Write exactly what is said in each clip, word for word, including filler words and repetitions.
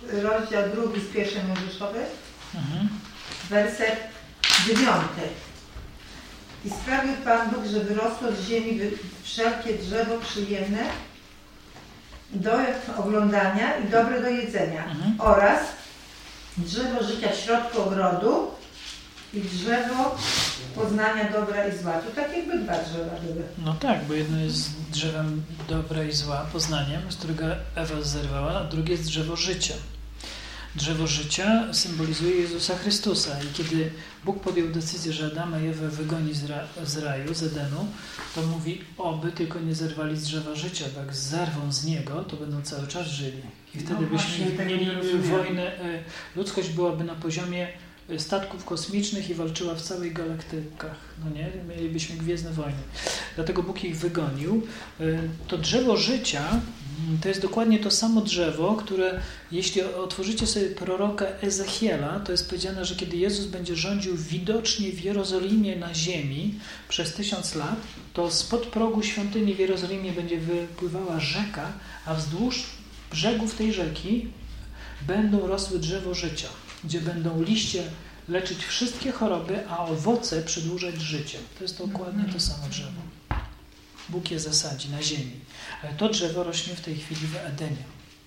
rozdział drugi z pierwszej Mojżeszowej, mhm. werset dziewiąty. I sprawił Pan Bóg, że wyrosło z ziemi wszelkie drzewo przyjemne do oglądania i dobre do jedzenia, mhm. oraz drzewo życia w środku ogrodu i drzewo poznania dobra i zła. Tu tak jakby dwa drzewa były. No tak, bo jedno jest drzewem dobra i zła, poznaniem, z którego Ewa zerwała, a drugie jest drzewo życia. Drzewo życia symbolizuje Jezusa Chrystusa i kiedy Bóg podjął decyzję, że Adama i Ewę wygoni z, ra, z raju, z Edenu, to mówi, oby tylko nie zerwali z drzewa życia, bo jak zerwą z niego, to będą cały czas żyli. I wtedy no byśmy właśnie, mieli tak wojnę, ludzkość byłaby na poziomie statków kosmicznych i walczyła w całych galaktykach. No nie? Mielibyśmy gwiezdne wojny. Dlatego Bóg ich wygonił. To drzewo życia to jest dokładnie to samo drzewo, które jeśli otworzycie sobie proroka Ezechiela, to jest powiedziane, że kiedy Jezus będzie rządził widocznie w Jerozolimie na ziemi przez tysiąc lat, to spod progu świątyni w Jerozolimie będzie wypływała rzeka, a wzdłuż brzegów tej rzeki będą rosły drzewo życia, gdzie będą liście leczyć wszystkie choroby, a owoce przedłużać życie. To jest dokładnie to samo drzewo. Bóg je zasadzi na ziemi. Ale to drzewo rośnie w tej chwili w Edenie.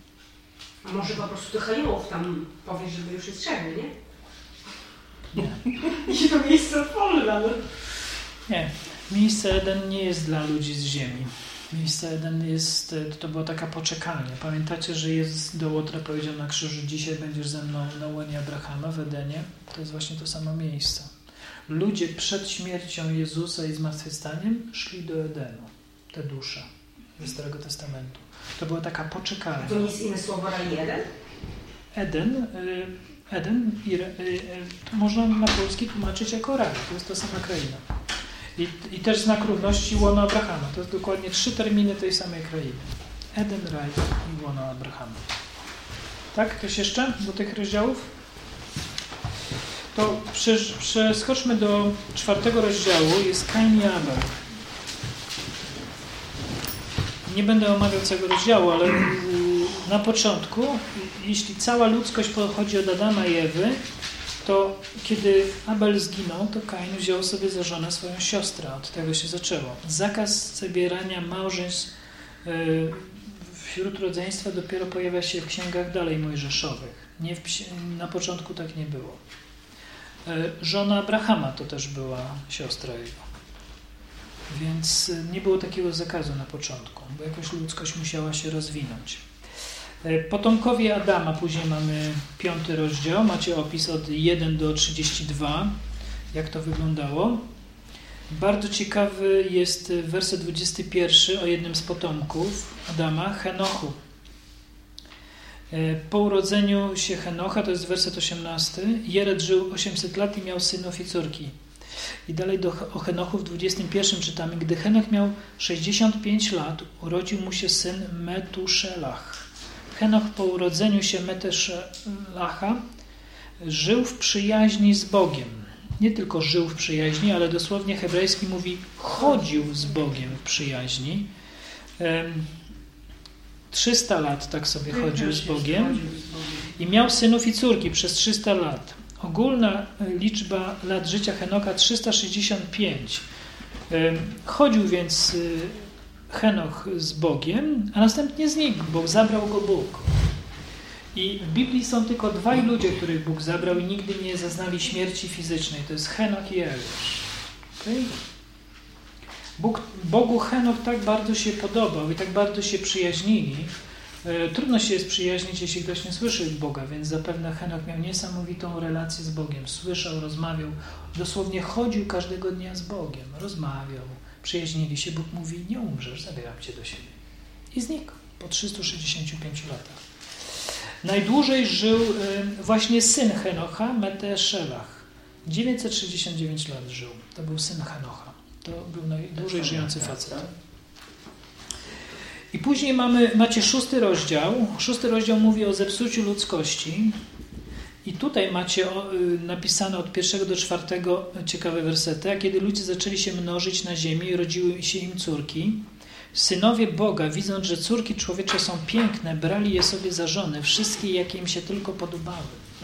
A może po prostu tych aniołów tam powiesz, żeby już jest trzeba, nie? Nie. I to miejsce polne, ale... Nie. Miejsce Eden nie jest dla ludzi z ziemi. Miejsce Eden jest, to była taka poczekalnia. Pamiętacie, że Jezus do Łotra powiedział na krzyżu, dzisiaj będziesz ze mną na łonie Abrahama w Edenie? To jest właśnie to samo miejsce. Ludzie przed śmiercią Jezusa i zmartwychwstaniem szli do Edenu. Te dusze ze Starego Testamentu. To była taka poczekalnia. To nie jest inne słowo raj jeden? Eden, Eden to można na polski tłumaczyć jako raj. To jest ta sama kraina. I, I też znak równości łono Abrahama. To jest dokładnie trzy terminy tej samej krainy. Eden, raj i łono Abrahama. Tak? Ktoś jeszcze do tych rozdziałów? To przeskoczmy do czwartego rozdziału. Jest Kain i Abel. Nie będę omawiał całego rozdziału, ale na początku, jeśli cała ludzkość pochodzi od Adama i Ewy, to kiedy Abel zginął, to Kain wziął sobie za żonę swoją siostrę. Od tego się zaczęło. Zakaz zawierania małżeństw wśród rodzeństwa dopiero pojawia się w księgach dalej mojżeszowych. Nie w, na początku tak nie było. Żona Abrahama to też była siostra jego. Więc nie było takiego zakazu na początku, bo jakoś ludzkość musiała się rozwinąć. Potomkowie Adama, później mamy piąty rozdział, macie opis od jeden do trzydziestu dwóch, jak to wyglądało. Bardzo ciekawy jest werset dwudziesty pierwszy o jednym z potomków Adama, Henochu. Po urodzeniu się Henocha, to jest werset osiemnasty, Jered żył osiemset lat i miał synów i córki. I dalej do, o Henochu w dwudziestym pierwszym czytamy, gdy Henoch miał sześćdziesiąt pięć lat, urodził mu się syn Metuszelach. Henoch po urodzeniu się Metuszelacha żył w przyjaźni z Bogiem. Nie tylko żył w przyjaźni, ale dosłownie hebrajski mówi chodził z Bogiem w przyjaźni. trzysta lat tak sobie chodził z Bogiem i miał synów i córki przez trzysta lat. Ogólna liczba lat życia Henocha trzysta sześćdziesiąt pięć. Chodził więc Henoch z Bogiem, a następnie znikł, bo zabrał go Bóg. I w Biblii są tylko dwaj ludzie, których Bóg zabrał i nigdy nie zaznali śmierci fizycznej. To jest Henoch i Eliasz. Okay? Bóg, Bogu Henoch tak bardzo się podobał i tak bardzo się przyjaźnili. Trudno się jest przyjaźnić, jeśli ktoś nie słyszy Boga, więc zapewne Henoch miał niesamowitą relację z Bogiem. Słyszał, rozmawiał, dosłownie chodził każdego dnia z Bogiem, rozmawiał, przyjaźnili się. Bóg mówi, nie umrzesz, zabieram cię do siebie. I znikł po trzystu sześćdziesięciu pięciu latach. Najdłużej żył właśnie syn Henocha, Meteszelach. dziewięćset sześćdziesiąt dziewięć lat żył. To był syn Henocha. To był najdłużej żyjący facet. I później mamy, macie szósty rozdział. Szósty rozdział mówi o zepsuciu ludzkości. I tutaj macie o, y, napisane od pierwszego do czwartego ciekawe wersety. A kiedy ludzie zaczęli się mnożyć na ziemi i rodziły się im córki, Synowie Boga, widząc, że córki człowiecze są piękne, brali je sobie za żony, wszystkie, jakie im się tylko podobały.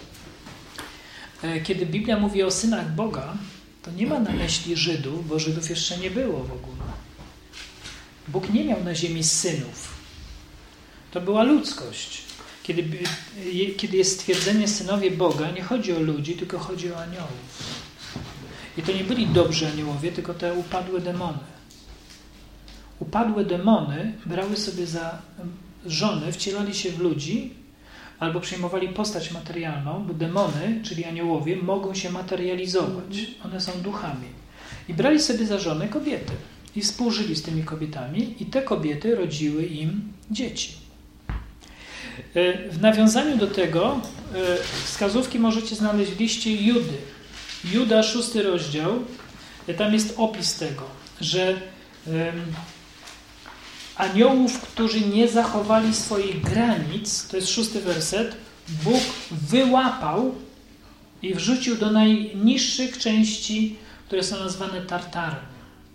Kiedy Biblia mówi o synach Boga, to nie ma na myśli Żydów, bo Żydów jeszcze nie było w ogóle. Bóg nie miał na ziemi synów. To była ludzkość. Kiedy, kiedy jest stwierdzenie synowie Boga, nie chodzi o ludzi, tylko chodzi o aniołów. I to nie byli dobrzy aniołowie, tylko te upadłe demony. Upadłe demony brały sobie za żony, wcielali się w ludzi albo przyjmowali postać materialną, bo demony, czyli aniołowie, mogą się materializować. One są duchami. I brali sobie za żony kobiety. I współżyli z tymi kobietami i te kobiety rodziły im dzieci. W nawiązaniu do tego wskazówki możecie znaleźć w liście Judy. Juda, szósty rozdział. Tam jest opis tego, że aniołów, którzy nie zachowali swoich granic, to jest szósty werset, Bóg wyłapał i wrzucił do najniższych części, które są nazwane Tartarem.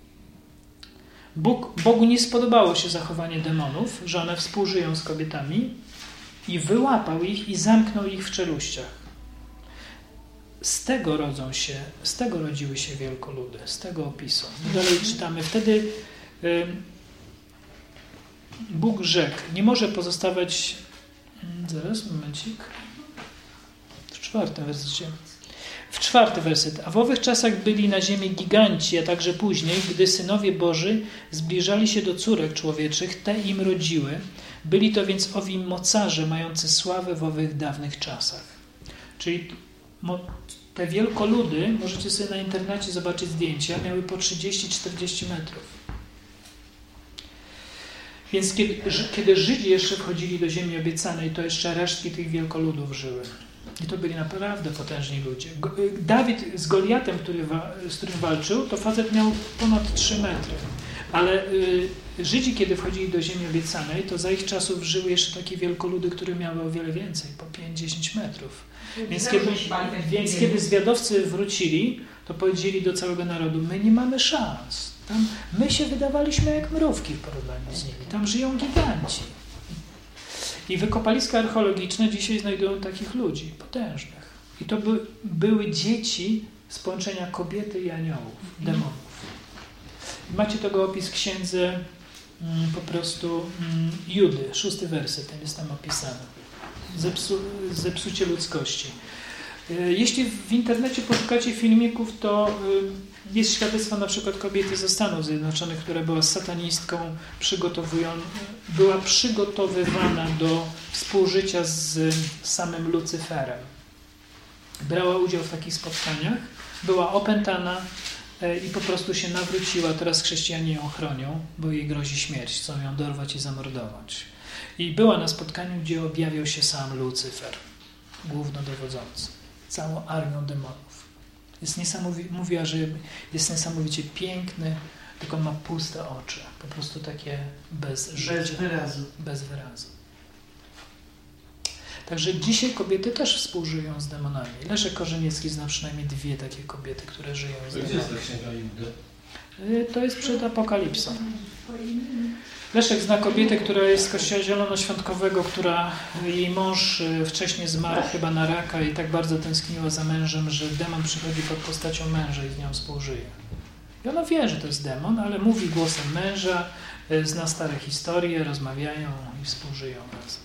Bóg, Bogu nie spodobało się zachowanie demonów, że one współżyją z kobietami i wyłapał ich i zamknął ich w czeluściach. Z tego rodzą się, z tego rodziły się wielkoludy, z tego opisu. I dalej czytamy. Wtedy y, Bóg rzekł, nie może pozostawać, zaraz, momencik, w czwartym wersecie. W czwarty werset. A w owych czasach byli na ziemi giganci, a także później, gdy synowie Boży zbliżali się do córek człowieczych, te im rodziły. Byli to więc owi mocarze, mający sławę w owych dawnych czasach. Czyli te wielkoludy, możecie sobie na internecie zobaczyć zdjęcia, miały po trzydzieści czterdzieści metrów. Więc kiedy, kiedy Żydzi jeszcze wchodzili do ziemi obiecanej, to jeszcze resztki tych wielkoludów żyły. I to byli naprawdę potężni ludzie. Dawid z Goliatem, który, z którym walczył, to facet miał ponad trzy metry. Ale y, Żydzi, kiedy wchodzili do ziemi obiecanej, to za ich czasów żyły jeszcze takie wielkoludy, które miały o wiele więcej, po pięć dziesięć metrów. Więc kiedy, więc kiedy zwiadowcy wrócili, to powiedzieli do całego narodu, my nie mamy szans. Tam my się wydawaliśmy jak mrówki w porównaniu z nimi. Tam żyją giganci. I wykopaliska archeologiczne dzisiaj znajdują takich ludzi, potężnych. I to by, były dzieci z połączenia kobiety i aniołów, demonów. I macie tego opis w księdze mm, po prostu mm, Judy, szósty werset, ten jest tam opisany. Zepsu, zepsucie ludzkości. Jeśli w internecie poszukacie filmików, to jest świadectwo na przykład kobiety ze Stanów Zjednoczonych, która była satanistką, przygotowują, była przygotowywana do współżycia z samym Lucyferem. Brała udział w takich spotkaniach, była opętana i po prostu się nawróciła. Teraz chrześcijanie ją chronią, bo jej grozi śmierć, chcą ją dorwać i zamordować. I była na spotkaniu, gdzie objawiał się sam Lucyfer, głównodowodzący, całą armią demonów. Jest niesamowicie, mówiła, że jest niesamowicie piękny, tylko ma puste oczy. Po prostu takie bez życia. Bez wyrazu. Bez wyrazu. Także dzisiaj kobiety też współżyją z demonami. Leszek Korzeniecki zna przynajmniej dwie takie kobiety, które żyją z demonami. Gdzie jest ta księga Judy? To jest przed apokalipsą. Leszek zna kobietę, która jest z kościoła zielonoświątkowego, która jej mąż wcześniej zmarł chyba na raka i tak bardzo tęskniła za mężem, że demon przychodzi pod postacią męża i z nią współżyje. I ona wie, że to jest demon, ale mówi głosem męża, zna stare historie, rozmawiają i współżyją razem.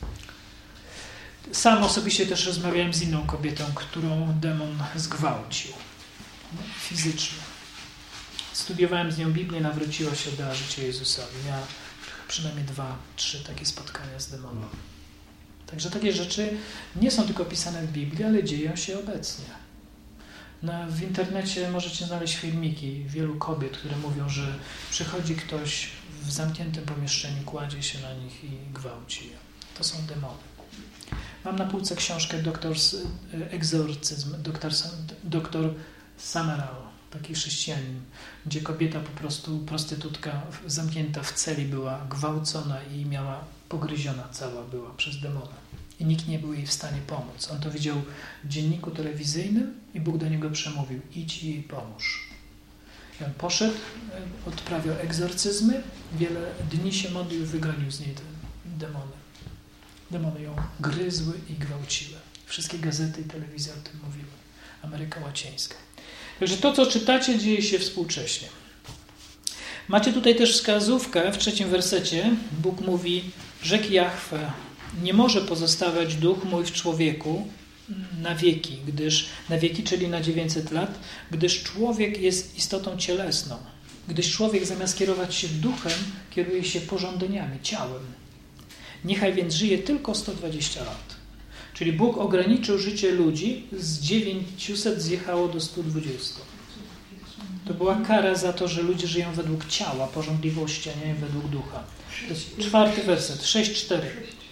Sam osobiście też rozmawiałem z inną kobietą, którą demon zgwałcił fizycznie. Studiowałem z nią Biblię, nawróciła się, dała życie Jezusowi. Miała przynajmniej dwa, trzy takie spotkania z demonem. Także takie rzeczy nie są tylko opisane w Biblii, ale dzieją się obecnie. Na, w internecie możecie znaleźć filmiki wielu kobiet, które mówią, że przychodzi ktoś w zamkniętym pomieszczeniu, kładzie się na nich i gwałci je. To są demony. Mam na półce książkę Doktor's Egzorcyzm, doktor, doktor Samaral, taki chrześcijanin, gdzie kobieta po prostu, prostytutka zamknięta w celi była gwałcona i miała pogryziona cała była przez demona. I nikt nie był jej w stanie pomóc. On to widział w dzienniku telewizyjnym i Bóg do niego przemówił: idź i jej pomóż. I on poszedł, odprawiał egzorcyzmy, wiele dni się modlił, wygonił z niej te demony. Demony ją gryzły i gwałciły. Wszystkie gazety i telewizja o tym mówiły. Ameryka Łacińska. Także to, co czytacie, dzieje się współcześnie. Macie tutaj też wskazówkę w trzecim wersecie. Bóg mówi, rzekł Jahwe, nie może pozostawać duch mój w człowieku na wieki, gdyż na wieki, czyli na dziewięćset lat, gdyż człowiek jest istotą cielesną. Gdyż człowiek zamiast kierować się duchem, kieruje się pożądaniami, ciałem. Niechaj więc żyje tylko sto dwadzieścia lat. Czyli Bóg ograniczył życie ludzi, z dziewięciuset zjechało do stu dwudziestu. To była kara za to, że ludzie żyją według ciała, pożądliwości, a nie według ducha. To jest czwarty werset, sześć cztery.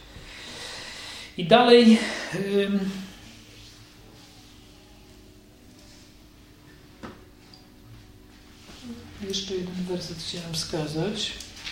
I dalej ym, jeszcze jeden werset chciałem wskazać.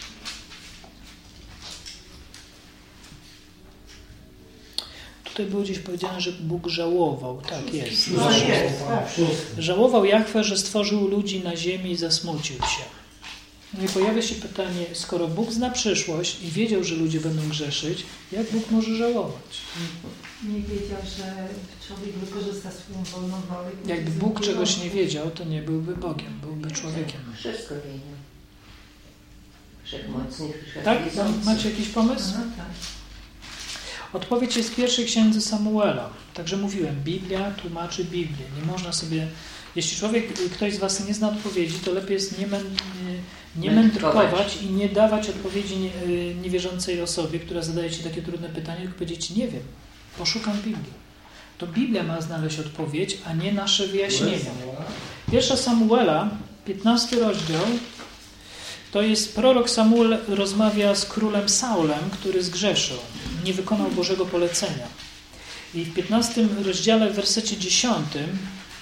Tutaj było gdzieś powiedziane, że Bóg żałował. Tak jest. No jest, tak. Żałował Jahwe, że stworzył ludzi na ziemi i zasmucił się. No i pojawia się pytanie, skoro Bóg zna przyszłość i wiedział, że ludzie będą grzeszyć, jak Bóg może żałować? Nie wiedział, że człowiek wykorzysta swoją wolną wolę. Jakby Bóg czegoś nie wiedział, to nie byłby Bogiem, byłby człowiekiem. Wszystko wiedział. Wszechmocny, Tak? wszechwiedzący. Macie jakiś pomysł? No, tak. Odpowiedź jest w pierwszej księdze Samuela. Także mówiłem, Biblia tłumaczy Biblię. Nie można sobie... Jeśli człowiek, ktoś z was nie zna odpowiedzi, to lepiej jest nie, mę, nie mędrkować i nie dawać odpowiedzi nie, niewierzącej osobie, która zadaje ci takie trudne pytanie, tylko powiedzieć, nie wiem, poszukam Biblii. To Biblia ma znaleźć odpowiedź, a nie nasze wyjaśnienia. Pierwsza Samuela, piętnasty rozdział, to jest prorok Samuel rozmawia z królem Saulem, który zgrzeszył, nie wykonał Bożego polecenia. I w piętnastym rozdziale, w wersecie dziesiątym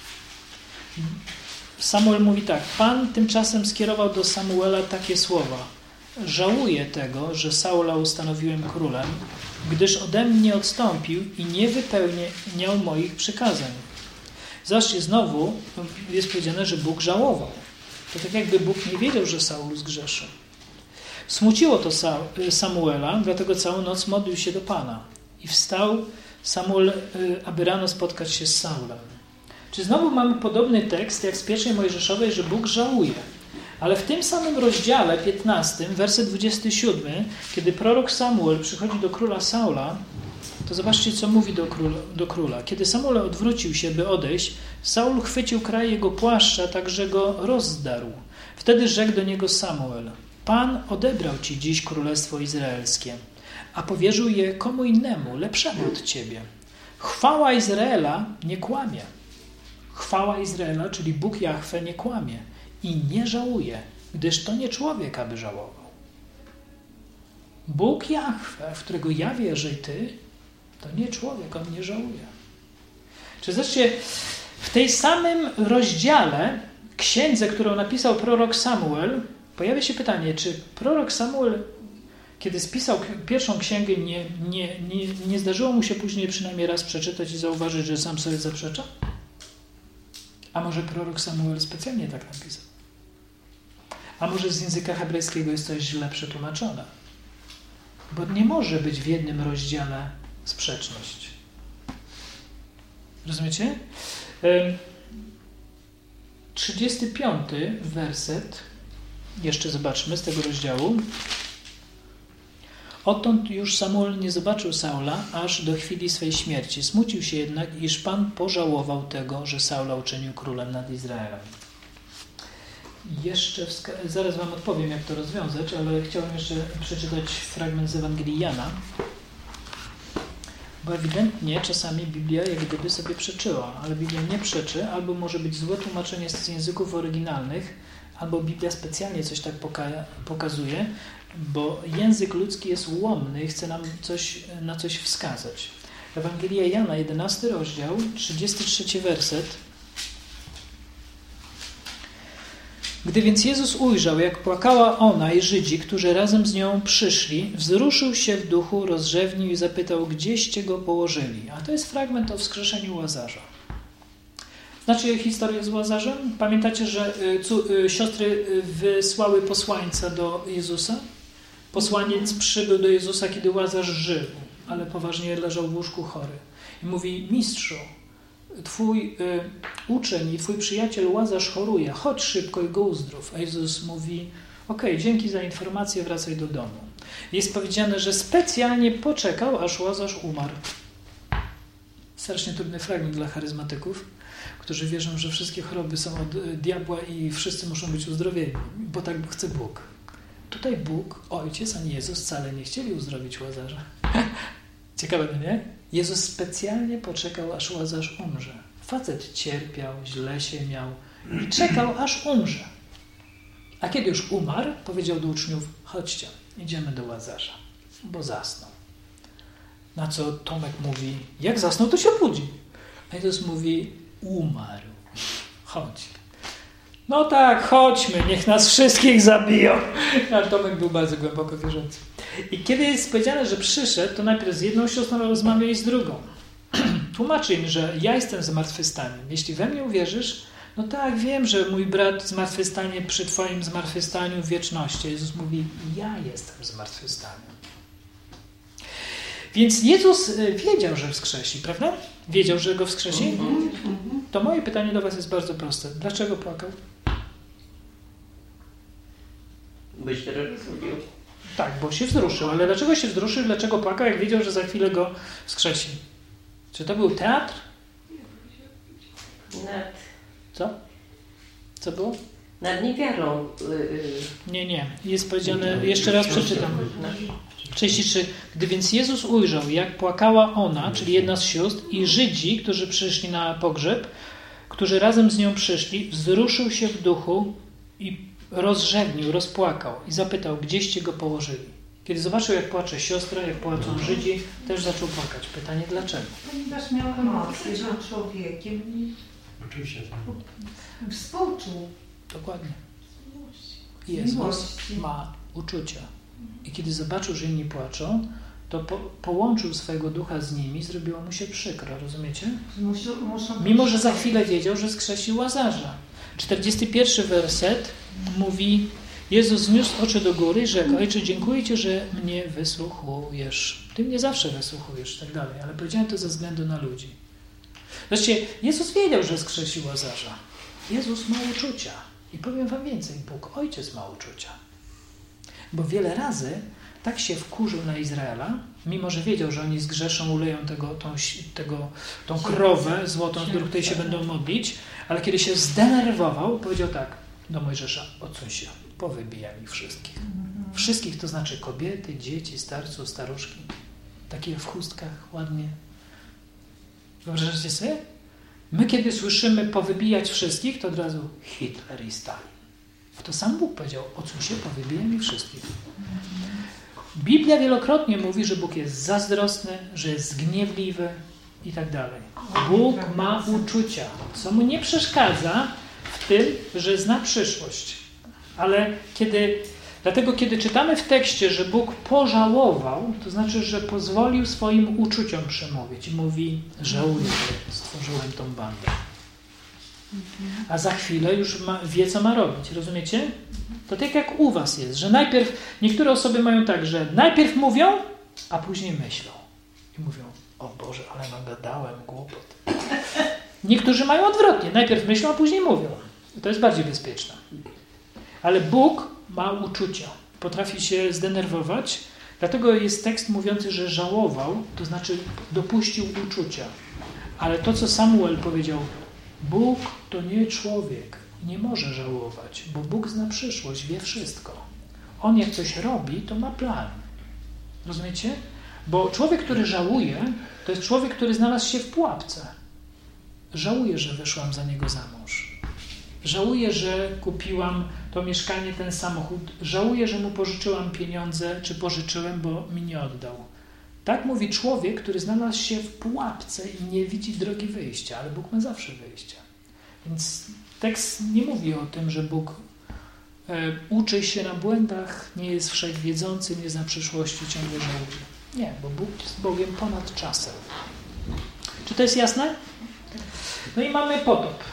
Samuel mówi tak, Pan tymczasem skierował do Samuela takie słowa. Żałuję tego, że Saula ustanowiłem królem, gdyż ode mnie odstąpił i nie wypełniał moich przykazań. Zobaczcie, znowu jest powiedziane, że Bóg żałował. To tak jakby Bóg nie wiedział, że Saul zgrzeszył. Smuciło to Samuela, dlatego całą noc modlił się do Pana. I wstał Samuel, aby rano spotkać się z Saulem. Czy znowu mamy podobny tekst jak z pierwszej Mojżeszowej, że Bóg żałuje. Ale w tym samym rozdziale piętnastym, werset dwudziesty siódmy, kiedy prorok Samuel przychodzi do króla Saula, to zobaczcie, co mówi do króla. Do króla. Kiedy Samuel odwrócił się, by odejść, Saul chwycił kraj jego płaszcza, tak że go rozdarł. Wtedy rzekł do niego Samuel, Pan odebrał ci dziś królestwo izraelskie, a powierzył je komu innemu, lepszemu od ciebie. Chwała Izraela nie kłamie. Chwała Izraela, czyli Bóg Jahwe, nie kłamie i nie żałuje, gdyż to nie człowiek, aby żałował. Bóg Jahwe, w którego ja wierzę i ty, to nie człowiek, on nie żałuje. Czy zobaczcie, w tej samym rozdziale, księdze, którą napisał prorok Samuel, pojawia się pytanie, czy prorok Samuel, kiedy spisał pierwszą księgę, nie, nie, nie, nie zdarzyło mu się później przynajmniej raz przeczytać i zauważyć, że sam sobie zaprzecza? A może prorok Samuel specjalnie tak napisał? A może z języka hebrajskiego jest coś źle przetłumaczone? Bo nie może być w jednym rozdziale sprzeczność. Rozumiecie? trzydziesty piąty werset, jeszcze zobaczmy z tego rozdziału. Odtąd już Samuel nie zobaczył Saula, aż do chwili swej śmierci. Smucił się jednak, iż Pan pożałował tego, że Saula uczynił królem nad Izraelem. Jeszcze wska- zaraz wam odpowiem, jak to rozwiązać, ale chciałem jeszcze przeczytać fragment z Ewangelii Jana, bo ewidentnie czasami Biblia jak gdyby sobie przeczyła, ale Biblia nie przeczy, albo może być złe tłumaczenie z języków oryginalnych, albo Biblia specjalnie coś tak poka- pokazuje, bo język ludzki jest ułomny i chce nam coś, na coś wskazać. Ewangelia Jana, jedenasty rozdział, trzydziesty trzeci werset. Gdy więc Jezus ujrzał, jak płakała ona i Żydzi, którzy razem z nią przyszli, wzruszył się w duchu, rozrzewnił i zapytał, gdzieście go położyli. A to jest fragment o wskrzeszeniu Łazarza. Znacie historię z Łazarzem? Pamiętacie, że cu- siostry wysłały posłańca do Jezusa? Posłaniec przybył do Jezusa, kiedy Łazarz żył, ale poważnie leżał w łóżku chory. I mówi: mistrzu, twój y, uczeń i twój przyjaciel Łazarz choruje, chodź szybko i go uzdrów. A Jezus mówi: okej, dzięki za informację, wracaj do domu. Jest powiedziane, że specjalnie poczekał, aż Łazarz umarł. Strasznie trudny fragment dla charyzmatyków, którzy wierzą, że wszystkie choroby są od diabła i wszyscy muszą być uzdrowieni, bo tak chce Bóg. Tutaj Bóg, Ojciec, ani Jezus wcale nie chcieli uzdrowić Łazarza. Ciekawe, nie? Jezus specjalnie poczekał, aż Łazarz umrze. Facet cierpiał, źle się miał i czekał, aż umrze. A kiedy już umarł, powiedział do uczniów: chodźcie, idziemy do Łazarza, bo zasnął. Na co Tomek mówi: jak zasnął, to się budzi. A Jezus mówi: umarł. Chodź. No tak, chodźmy, niech nas wszystkich zabiją. A Tomek był bardzo głęboko wierzący. I kiedy jest powiedziane, że przyszedł, to najpierw z jedną siostrą rozmawia i z drugą. Tłumaczy im, że ja jestem zmartwychwstaniem. Jeśli we mnie uwierzysz, no tak, wiem, że mój brat zmartwychwstanie przy twoim zmartwychwstaniu w wieczności. Jezus mówi: ja jestem zmartwychwstaniem. Więc Jezus wiedział, że wskrzesi, prawda? Wiedział, że go wskrzesi? To moje pytanie do was jest bardzo proste. Dlaczego płakał? Byś teraz zrobił. Tak, bo się wzruszył. Ale dlaczego się wzruszył? Dlaczego płakał, jak wiedział, że za chwilę go wskrzesi? Czy to był teatr? Nad, Co? Co było? nad niewiarą. Yy, Nie, nie. Jest powiedziane, jeszcze raz przeczytam. trzydzieści trzy. Gdy więc Jezus ujrzał, jak płakała ona, czyli jedna z sióstr, i Żydzi, którzy przyszli na pogrzeb, którzy razem z nią przyszli, wzruszył się w duchu i rozrzewnił, rozpłakał i zapytał: gdzieście go położyli? Kiedy zobaczył, jak płacze siostra, jak płaczą Żydzi, też zaczął płakać. Pytanie: dlaczego? Ponieważ miał emocje, był człowiekiem i Oczywiście. współczuł. Dokładnie. Jezus ma uczucia. I kiedy zobaczył, że inni płaczą, to po, połączył swojego ducha z nimi, zrobiło mu się przykro, rozumiecie? Muszą, muszą Mimo że za chwilę wiedział, że skrzesi Łazarza. czterdziesty pierwszy werset mówi: Jezus zniósł oczy do góry i rzekł: Ojcze, dziękuję Ci, że mnie wysłuchujesz. Ty mnie zawsze wysłuchujesz, tak dalej, ale powiedziałem to ze względu na ludzi. Wreszcie Jezus wiedział, że skrzesi Łazarza. Jezus ma uczucia. I powiem wam więcej, Bóg Ojciec ma uczucia. Bo wiele razy tak się wkurzył na Izraela, mimo że wiedział, że oni zgrzeszą, uleją tego, tą, tego, tą krowę złotą, z której się będą modlić, ale kiedy się zdenerwował, powiedział tak do Mojżesza: odsuń się, powybijam ich wszystkich. Wszystkich, to znaczy kobiety, dzieci, starców, staruszki. Takie w chustkach, ładnie. Wyobrażacie sobie? My kiedy słyszymy powybijać wszystkich, to od razu Hitler i Stalin. To sam Bóg powiedział: odsuń się, powybijam ich wszystkich. Biblia wielokrotnie mówi, że Bóg jest zazdrosny, że jest zgniewliwy i tak dalej. Bóg ma uczucia, co mu nie przeszkadza w tym, że zna przyszłość. Ale kiedy, dlatego kiedy czytamy w tekście, że Bóg pożałował, to znaczy, że pozwolił swoim uczuciom przemówić. I mówi: żałuję, że stworzyłem tą bandę. A za chwilę już ma, wie, co ma robić. Rozumiecie? To tak jak u was jest, że najpierw, niektóre osoby mają tak, że najpierw mówią, a później myślą. I mówią: o Boże, ale nagadałem głupot. Niektórzy mają odwrotnie. Najpierw myślą, a później mówią. To jest bardziej bezpieczne. Ale Bóg ma uczucia. Potrafi się zdenerwować. Dlatego jest tekst mówiący, że żałował, to znaczy dopuścił uczucia. Ale to, co Samuel powiedział: Bóg to nie człowiek, nie może żałować, bo Bóg zna przyszłość, wie wszystko. On jak coś robi, to ma plan. Rozumiecie? Bo człowiek, który żałuje, to jest człowiek, który znalazł się w pułapce. Żałuję, że wyszłam za niego za mąż. Żałuję, że kupiłam to mieszkanie, ten samochód. Żałuję, że mu pożyczyłam pieniądze, czy pożyczyłem, bo mi nie oddał. Tak mówi człowiek, który znalazł się w pułapce i nie widzi drogi wyjścia, ale Bóg ma zawsze wyjście. Więc tekst nie mówi o tym, że Bóg e, uczy się na błędach, nie jest wszechwiedzący, nie zna przyszłości, ciągle żałuje. Nie, bo Bóg jest Bogiem ponad czasem. Czy to jest jasne? No i mamy potop.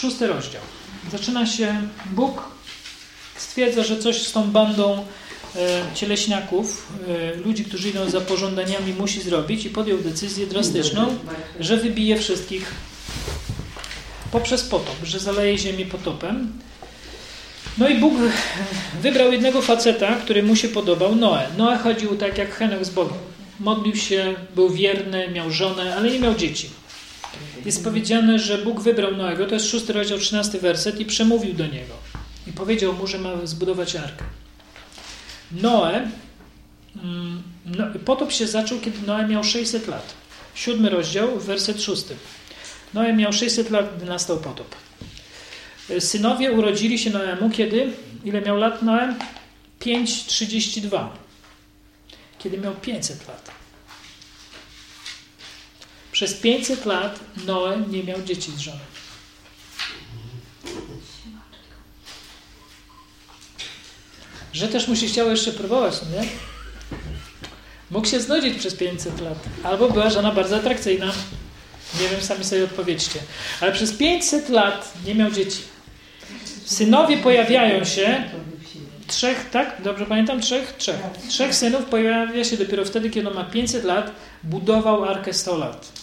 Szósty rozdział. Zaczyna się, Bóg stwierdza, że coś z tą bandą e, cieleśniaków, e, ludzi, którzy idą za pożądaniami, musi zrobić i podjął decyzję drastyczną, że wybije wszystkich poprzez potop, że zaleje ziemię potopem. No i Bóg wybrał jednego faceta, który mu się podobał, Noe. Noe chodził tak jak Henok z Bogiem. Modlił się, był wierny, miał żonę, ale nie miał dzieci. Jest powiedziane, że Bóg wybrał Noego, to jest szósty rozdział, trzynasty werset, i przemówił do niego. I powiedział mu, że ma zbudować arkę. Noe, no, potop się zaczął, kiedy Noe miał sześćset lat. Siódmy rozdział, werset szósty. Noe miał sześćset lat, gdy nastał potop. Synowie urodzili się Noemu, kiedy? Ile miał lat Noe? pięć trzydzieści dwa. Kiedy miał pięćset lat. Przez pięćset lat Noe nie miał dzieci z żoną. Że też mu się chciało jeszcze próbować, nie? Mógł się znudzić przez pięćset lat. Albo była żona bardzo atrakcyjna. Nie wiem, sami sobie odpowiedzcie. Ale przez pięćset lat nie miał dzieci. Synowie pojawiają się. Trzech, tak? Dobrze pamiętam? Trzech? Trzech. Trzech synów pojawia się dopiero wtedy, kiedy on ma pięćset lat. Budował arkę sto lat.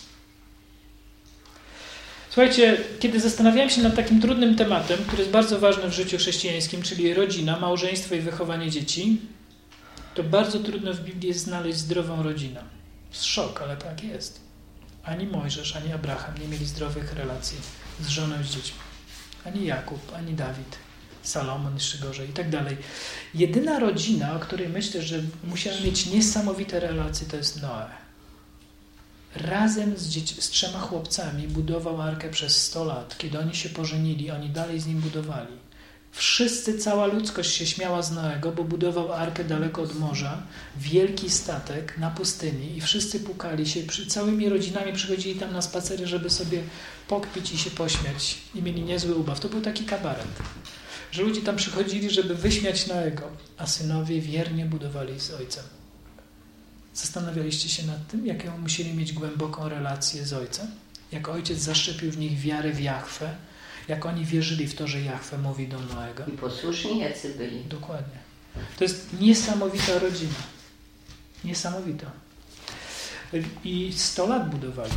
Słuchajcie, kiedy zastanawiałem się nad takim trudnym tematem, który jest bardzo ważny w życiu chrześcijańskim, czyli rodzina, małżeństwo i wychowanie dzieci, to bardzo trudno w Biblii jest znaleźć zdrową rodzinę. Jest szok, ale tak jest. Ani Mojżesz, ani Abraham nie mieli zdrowych relacji z żoną i z dziećmi. Ani Jakub, ani Dawid, Salomon jeszcze gorzej i tak dalej. Jedyna rodzina, o której myślę, że musiała mieć niesamowite relacje, to jest Noe. Razem z, dzieci, z trzema chłopcami budował arkę przez sto lat. Kiedy oni się pożenili, oni dalej z nim budowali. Wszyscy, cała ludzkość się śmiała z Noego, bo budował arkę daleko od morza, wielki statek na pustyni i wszyscy pukali się, przy, całymi rodzinami przychodzili tam na spacery, żeby sobie pokpić i się pośmiać i mieli niezły ubaw. To był taki kabaret, że ludzie tam przychodzili, żeby wyśmiać Noego, a synowie wiernie budowali z ojcem. Zastanawialiście się nad tym, jaką musieli mieć głęboką relację z ojcem? Jak ojciec zaszczepił w nich wiarę w Jahwe, jak oni wierzyli w to, że Jahwe mówi do Noego. I posłuszni jacy byli. Dokładnie. To jest niesamowita rodzina. Niesamowita. I sto lat budowali.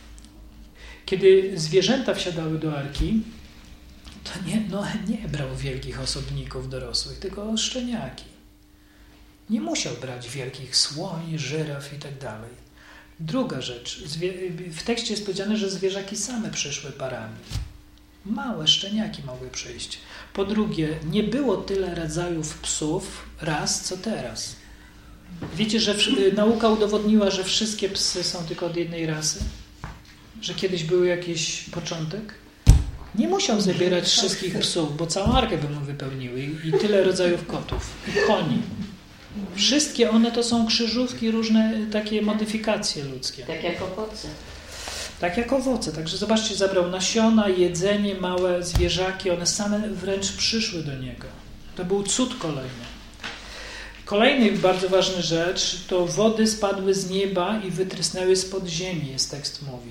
Kiedy zwierzęta wsiadały do arki, to nie, Noe nie brał wielkich osobników dorosłych, tylko szczeniaki. Nie musiał brać wielkich słoni, żyraf i tak dalej. Druga rzecz. W tekście jest powiedziane, że zwierzaki same przyszły parami. Małe szczeniaki mogły przyjść. Po drugie, nie było tyle rodzajów psów raz, co teraz. Wiecie, że nauka udowodniła, że wszystkie psy są tylko od jednej rasy? Że kiedyś był jakiś początek? Nie musiał zabierać wszystkich psów, bo całą arkę by mu wypełniły i tyle rodzajów kotów i koni. Wszystkie one to są krzyżówki, różne takie modyfikacje ludzkie. Tak jak owoce. Tak jak owoce. Także zobaczcie, zabrał nasiona, jedzenie, małe zwierzaki. One same wręcz przyszły do niego. To był cud kolejny. Kolejny bardzo ważna rzecz to wody spadły z nieba i wytrysnęły spod ziemi, jest tekst mówi.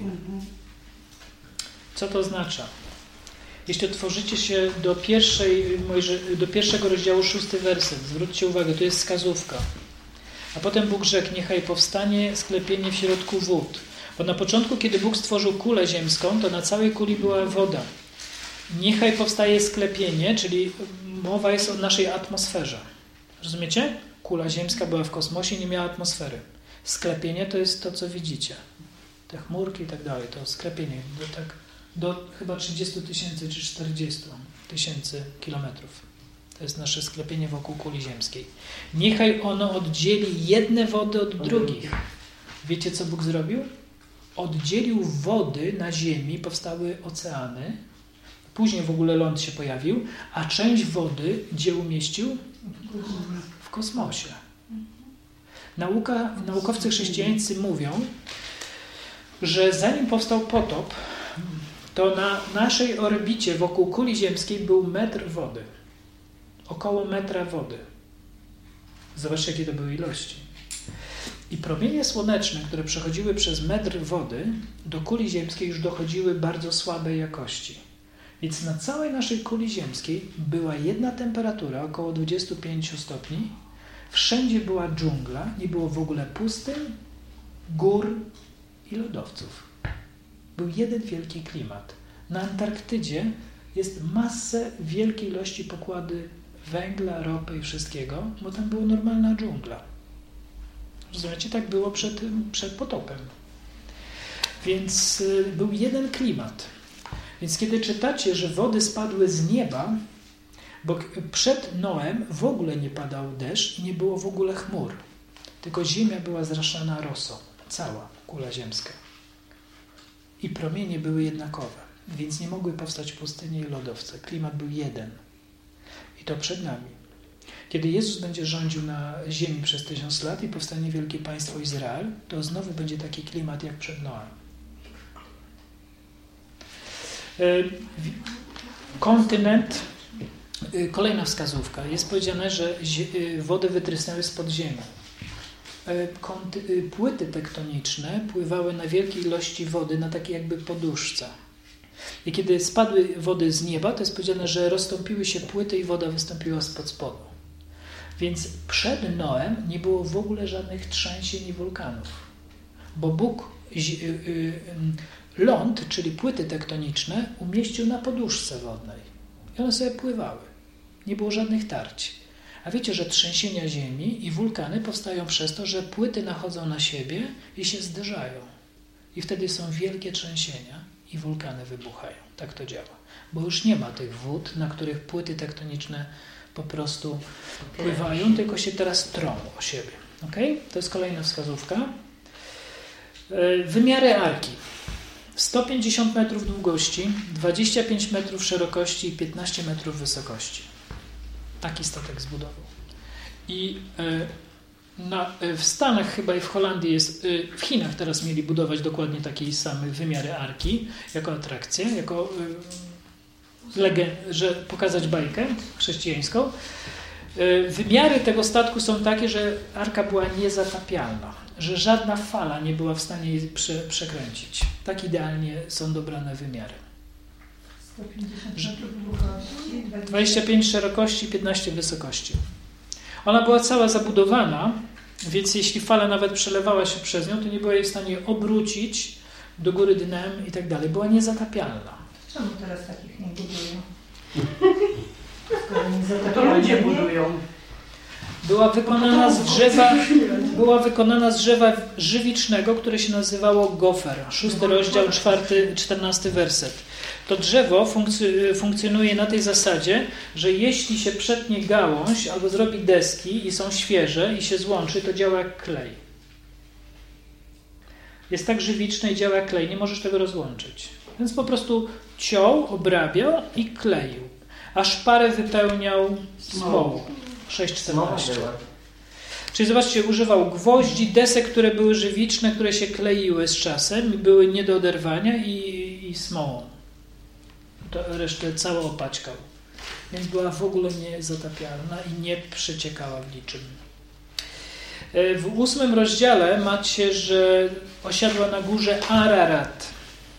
Co to oznacza? Jeśli otworzycie się do, pierwszej, do pierwszego rozdziału, szósty werset, zwróćcie uwagę, to jest wskazówka. A potem Bóg rzekł, niechaj powstanie sklepienie w środku wód. Bo na początku, kiedy Bóg stworzył kulę ziemską, to na całej kuli była woda. Niechaj powstaje sklepienie, czyli mowa jest o naszej atmosferze. Rozumiecie? Kula ziemska była w kosmosie i nie miała atmosfery. Sklepienie to jest to, co widzicie. Te chmurki i tak dalej, to sklepienie. Do, tak, do chyba trzydzieści tysięcy czy czterdzieści tysięcy kilometrów. To jest nasze sklepienie wokół kuli ziemskiej. Niechaj ono oddzieli jedne wody od drugich. Wiecie, co Bóg zrobił? Oddzielił wody na ziemi, powstały oceany. Później w ogóle ląd się pojawił, a część wody gdzie umieścił? W kosmosie. Nauka, naukowcy chrześcijańscy mówią, że zanim powstał potop, to na naszej orbicie wokół kuli ziemskiej był metr wody. Około metra wody. Zobaczcie, jakie to były ilości. I promienie słoneczne, które przechodziły przez metr wody, do kuli ziemskiej już dochodziły bardzo słabej jakości. Więc na całej naszej kuli ziemskiej była jedna temperatura, około dwadzieścia pięć stopni. Wszędzie była dżungla, nie było w ogóle pustyń, gór i lodowców. Był jeden wielki klimat. Na Antarktydzie jest masę wielkiej ilości pokłady węgla, ropy i wszystkiego, bo tam była normalna dżungla. Rozumiecie? Tak było przed, przed potopem. Więc y, był jeden klimat. Więc kiedy czytacie, że wody spadły z nieba, bo przed Noem w ogóle nie padał deszcz i nie było w ogóle chmur, tylko ziemia była zraszana rosą, cała kula ziemska. I promienie były jednakowe, więc nie mogły powstać pustynie i lodowce. Klimat był jeden. I to przed nami. Kiedy Jezus będzie rządził na ziemi przez tysiąc lat i powstanie wielkie państwo Izrael, to znowu będzie taki klimat jak przed Noem. Kontynent, kolejna wskazówka. Jest powiedziane, że wody wytrysnęły spod ziemi. Płyty tektoniczne pływały na wielkiej ilości wody, na takiej jakby poduszce. I kiedy spadły wody z nieba, to jest powiedziane, że rozstąpiły się płyty i woda wystąpiła spod spodu. Więc przed Noem nie było w ogóle żadnych trzęsień i wulkanów. Bo Bóg ląd, czyli płyty tektoniczne, umieścił na poduszce wodnej. I one sobie pływały. Nie było żadnych tarć. A wiecie, że trzęsienia ziemi i wulkany powstają przez to, że płyty nachodzą na siebie i się zderzają. I wtedy są wielkie trzęsienia i wulkany wybuchają. Tak to działa. Bo już nie ma tych wód, na których płyty tektoniczne po prostu pływają, tylko się teraz trą o siebie. Okay? To jest kolejna wskazówka. Wymiary arki. sto pięćdziesiąt metrów długości, dwadzieścia pięć metrów szerokości i piętnaście metrów wysokości. Taki statek zbudował. I na, w Stanach chyba i w Holandii jest, w Chinach teraz mieli budować dokładnie takie same wymiary arki, jako atrakcję, jako legend, że pokazać bajkę chrześcijańską. Wymiary tego statku są takie, że arka była niezatapialna, że żadna fala nie była w stanie jej prze, przekręcić. Tak idealnie są dobrane wymiary. sto pięćdziesiąt metrów długości, dwadzieścia pięć szerokości, piętnaście wysokości. Ona była cała zabudowana, więc jeśli fala nawet przelewała się przez nią, to nie była jej w stanie obrócić do góry dnem i tak dalej. Była niezatapialna. Czemu teraz takich nie budują? To ludzie budują. Była wykonana z drzewa, była wykonana z drzewa żywicznego, które się nazywało gofer. Szósty rozdział, czwarty, czternasty werset. To drzewo funkc- funkcjonuje na tej zasadzie, że jeśli się przetnie gałąź albo zrobi deski i są świeże i się złączy, to działa jak klej. Jest tak żywiczne i działa jak klej, nie możesz tego rozłączyć. Więc po prostu ciął, obrabiał i kleił. A szparę wypełniał smołą. sześć czternaście. Czyli zobaczcie, używał gwoździ, desek, które były żywiczne, które się kleiły z czasem i były nie do oderwania i, i smołą. To resztę całą opaćkał. Więc była w ogóle niezatapialna i nie przeciekała w niczym. W ósmym rozdziale macie, że osiadła na górze Ararat.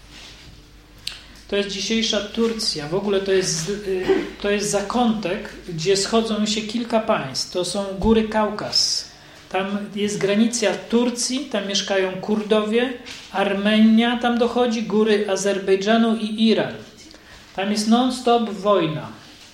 To jest dzisiejsza Turcja. W ogóle to jest, to jest zakątek, gdzie schodzą się kilka państw. To są góry Kaukaz. Tam jest granica Turcji, tam mieszkają Kurdowie, Armenia tam dochodzi, góry Azerbejdżanu i Iran. Tam jest non-stop wojna.